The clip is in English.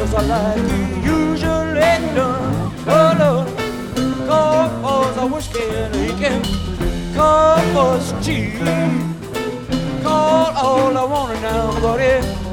'cause I like the usually done. Oh Lord, call for the whiskey and he can call for some cheese. Call all I want now, buddy.